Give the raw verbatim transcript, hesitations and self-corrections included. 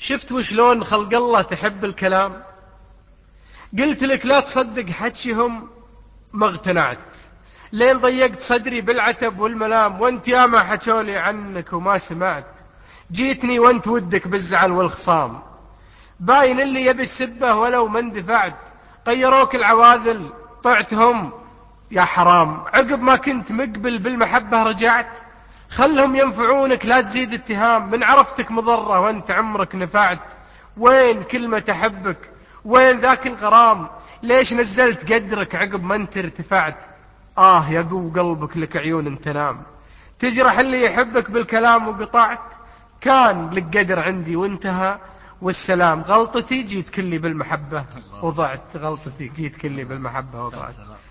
شفت وشلون خلق الله تحب الكلام؟ قلت لك لا تصدق حكيهم، ما اغتنعت، لين ضيقت صدري بالعتب والملام، وانت ياما حكولي عنك وما سمعت. جيتني وانت ودك بالزعل والخصام، باين اللي يبي السبه ولو ما اندفعت. غيروك العواذل طعتهم يا حرام، عقب ما كنت مقبل بالمحبة رجعت. خلهم ينفعونك لا تزيد اتهام، من عرفتك مضرة وانت عمرك نفعت. وين كلمة أحبك؟ وين ذاك الغرام؟ ليش نزلت قدرك عقب ما انت ارتفعت؟ آه يا قو قلبك لك عيون تنام، تجرح اللي يحبك بالكلام وقطعت. كان لك قدر عندي وانتهى والسلام، غلطتي جيت كلي بالمحبة وضعت، غلطتي جيت كلي بالمحبة وضعت.